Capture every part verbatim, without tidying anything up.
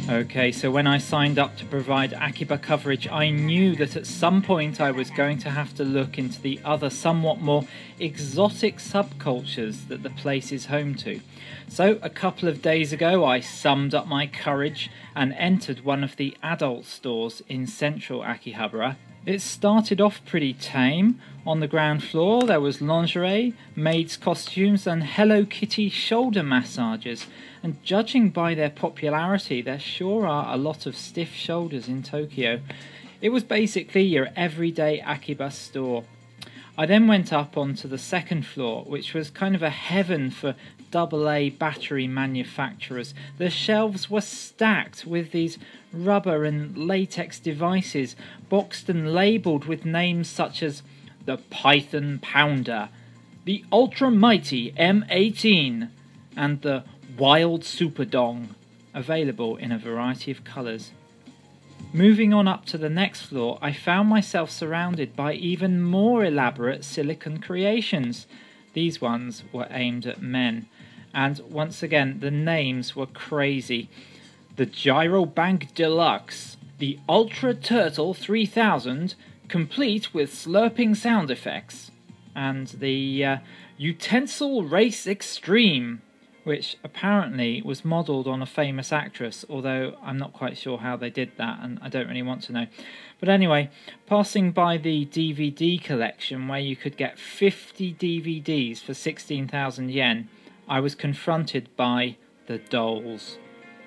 Okay, so when I signed up to provide Akiba coverage, I knew that at some point I was going to have to look into the other, somewhat more exotic subcultures that the place is home to. So a couple of days ago, I summed up my courage and entered one of the adult stores in central Akihabara. It started off pretty tame. On the ground floor there was lingerie, maids' costumes and Hello Kitty shoulder massages, and judging by their popularity there sure are a lot of stiff shoulders in Tokyo. It was basically your everyday Akiba store. I then went up onto the second floor, which was kind of a heaven for double A battery manufacturers. The shelves were stacked with these rubber and latex devices, boxed and labelled with names such as the Python Pounder, the Ultra Mighty M eighteen, and the Wild Superdong, available in a variety of colours. Moving on up to the next floor, I found myself surrounded by even more elaborate silicone creations. These ones were aimed at men, and once again the names were crazy. The Gyrobank Deluxe, the Ultra Turtle three thousand, complete with slurping sound effects, and the uh, Utensil Race Extreme, which apparently was modelled on a famous actress, although I'm not quite sure how they did that, and I don't really want to know. But anyway, passing by the D V D collection, where you could get fifty D V Ds for sixteen thousand yen, I was confronted by the dolls.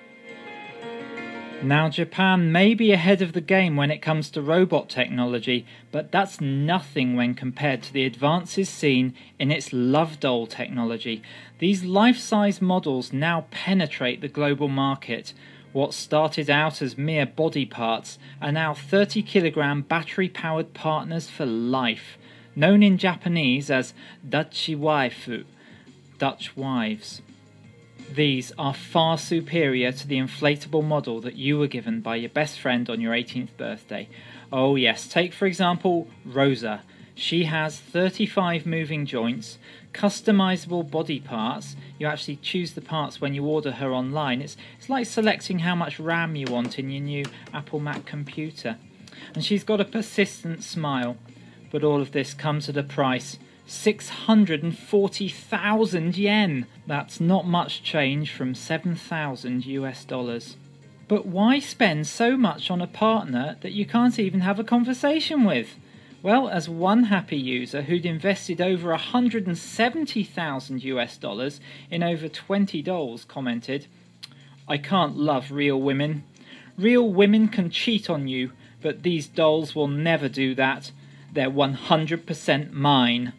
Now, Japan may be ahead of the game when it comes to robot technology, but that's nothing when compared to the advances seen in its love doll technology. These life-size models now penetrate the global market. What started out as mere body parts are now thirty kilogram battery-powered partners for life, known in Japanese as Dachi Waifu, Dutch wives. These are far superior to the inflatable model that you were given by your best friend on your eighteenth birthday. Oh yes, take for example Rosa. She has thirty-five moving joints, customizable body parts. You actually choose the parts when you order her online. It's, it's like selecting how much RAM you want in your new Apple Mac computer. And she's got a persistent smile. But all of this comes at a price. six hundred forty thousand yen. That's not much change from seven thousand US dollars. But why spend so much on a partner that you can't even have a conversation with? Well, as one happy user who'd invested over one hundred seventy thousand US dollars in over twenty dolls commented, "I can't love real women. Real women can cheat on you, but these dolls will never do that. They're one hundred percent mine."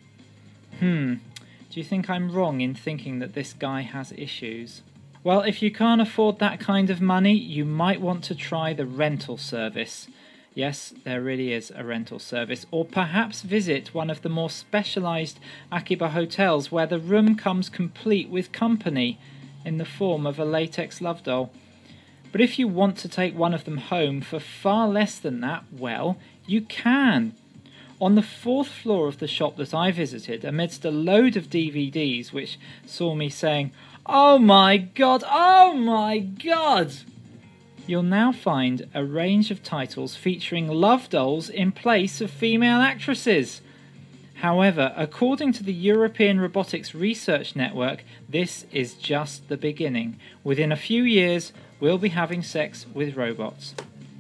Hmm, do you think I'm wrong in thinking that this guy has issues? Well, if you can't afford that kind of money, you might want to try the rental service. Yes, there really is a rental service. Or perhaps visit one of the more specialised Akiba hotels where the room comes complete with company in the form of a latex love doll. But if you want to take one of them home for far less than that, well, you can. On the fourth floor of the shop that I visited, amidst a load of D V Ds which saw me saying, "Oh my god, oh my god!" you'll now find a range of titles featuring love dolls in place of female actresses. However, according to the European Robotics Research Network, this is just the beginning. Within a few years, we'll be having sex with robots.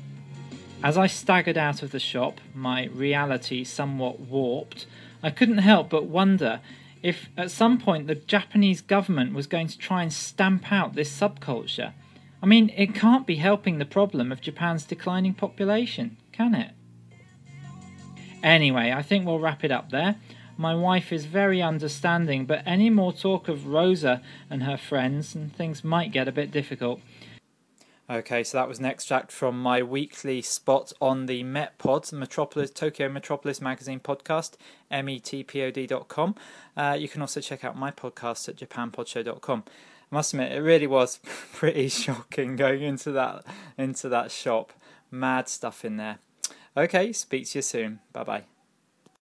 As I staggered out of the shop, my reality somewhat warped, I couldn't help but wonder if at some point the Japanese government was going to try and stamp out this subculture. I mean, it can't be helping the problem of Japan's declining population, can it? Anyway, I think we'll wrap it up there. My wife is very understanding, but any more talk of Rosa and her friends and things might get a bit difficult. Okay, so that was an extract from my weekly spot on the MetPod, Metropolis, Tokyo Metropolis Magazine podcast, M E T P O D dot com. Uh, you can also check out my podcast at japan pod show dot com. I must admit, it really was pretty shocking going into that into that shop. Mad stuff in there. Okay, speak to you soon. Bye-bye.